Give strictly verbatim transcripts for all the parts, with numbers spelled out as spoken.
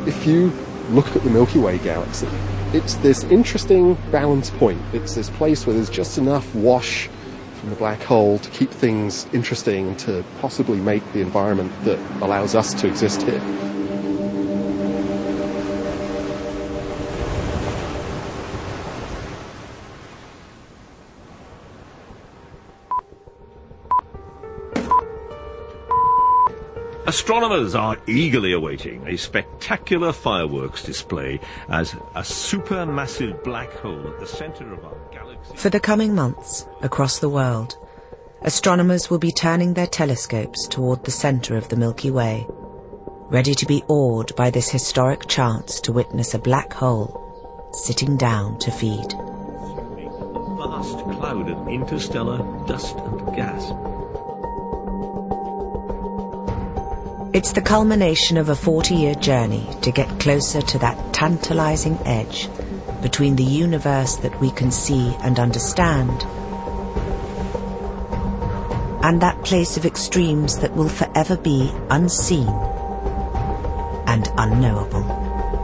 if you look at the Milky Way galaxy, it's this interesting balance point. It's this place where there's just enough wash from the black hole to keep things interesting and to possibly make the environment that allows us to exist here. Astronomers are eagerly awaiting a spectacular fireworks display as a supermassive black hole at the centre of our galaxy. For the coming months, across the world, astronomers will be turning their telescopes toward the centre of the Milky Way, ready to be awed by this historic chance to witness a black hole sitting down to feed. A vast cloud of interstellar dust and gas. It's the culmination of a forty-year journey to get closer to that tantalizing edge between the universe that we can see and understand and that place of extremes that will forever be unseen and unknowable.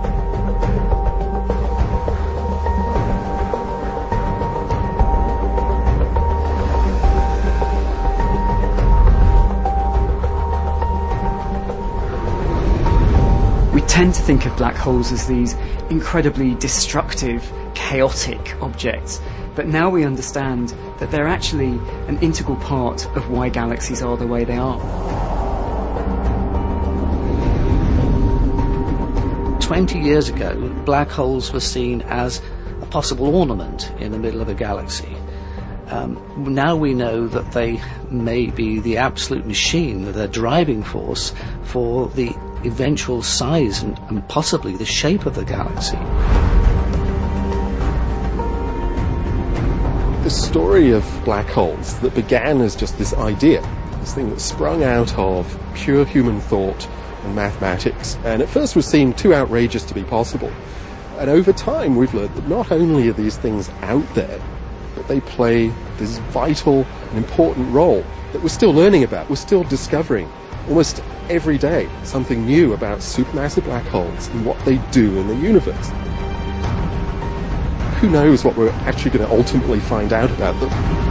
We tend to think of black holes as these incredibly destructive, chaotic objects, but now we understand that they're actually an integral part of why galaxies are the way they are. Twenty years ago, black holes were seen as a possible ornament in the middle of a galaxy. Um, now we know that they may be the absolute machine, the driving force for the eventual size and, and possibly the shape of the galaxy. The story of black holes that began as just this idea, this thing that sprung out of pure human thought and mathematics, and at first was seen too outrageous to be possible. And over time we've learned that not only are these things out there, but they play this vital and important role that we're still learning about, we're still discovering almost every day something new about supermassive black holes and what they do in the universe. Who knows what we're actually going to ultimately find out about them?